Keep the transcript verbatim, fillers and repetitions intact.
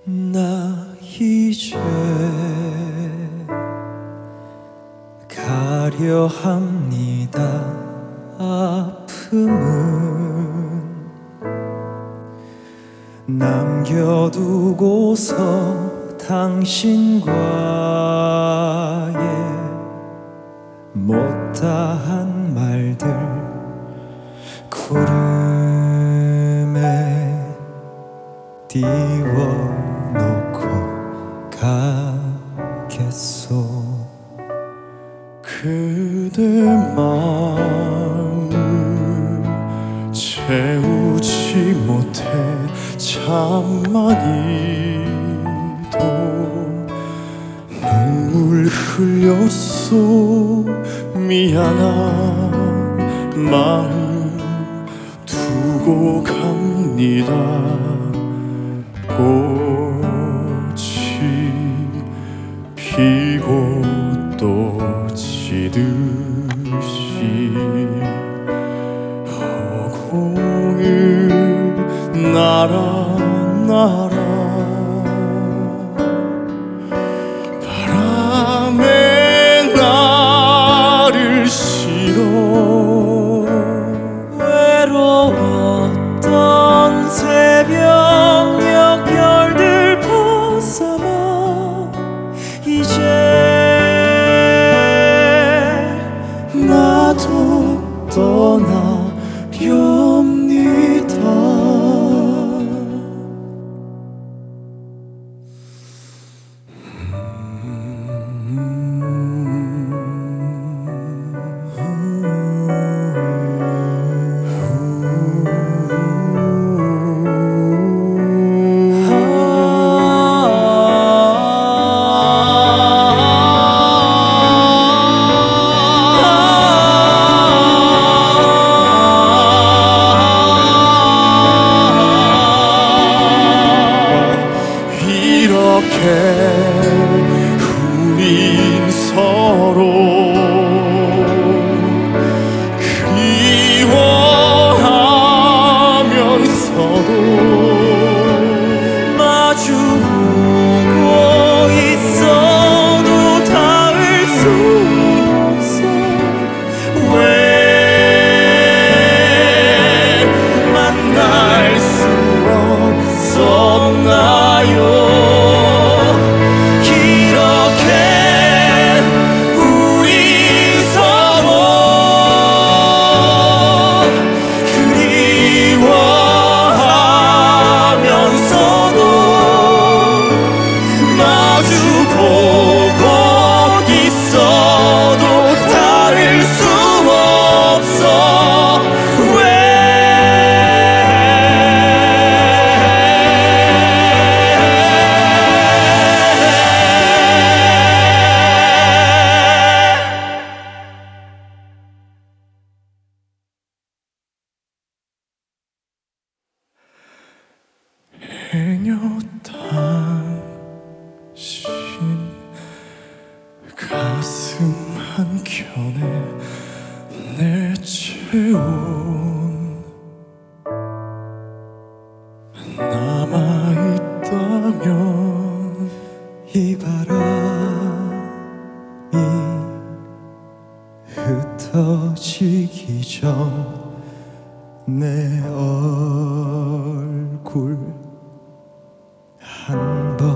나 이제 가려 합니다. 아픔은 남겨두고서 당신과의 못다한 말들 구름에 띄워놓고 가겠소. 그대 마음을 채우지 못해 잠만이도 눈물 흘렸소. 미안한 마음 두고 갑니다. 꽃이 피고 또 지듯이 허공을 날아 날아 바람에 나를 실어 외로웠던 새벽녘 별들 벗어나 이제 나도 떠나렵니다. 우린 서로 그리워하면서도 마주보고 있어도 닿을 수 없어. 왜 만날 수 없었나요? 해녀 당신 가슴 한켠에 내채운 남아있다면 이 바람이 흩어지기 전 내 얼굴 한 번